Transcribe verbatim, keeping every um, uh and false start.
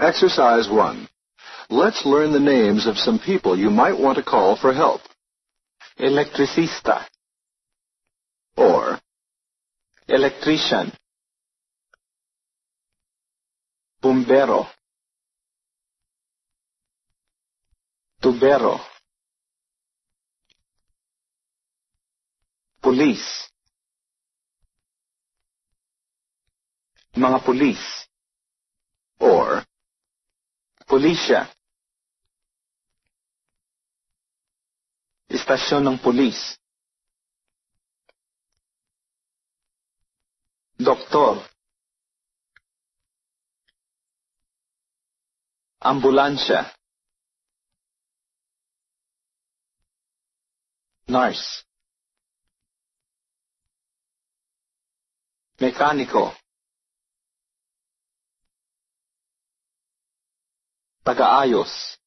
Exercise one. Let's learn the names of some people you might want to call for help. Electricista. Or Electrician. Bumbero. Tubero. Police. Mga pulis. or Pulisya. Istasyon ng pulis. Doktor. Ambulansya. Nurse. Mekaniko. Tagaayos.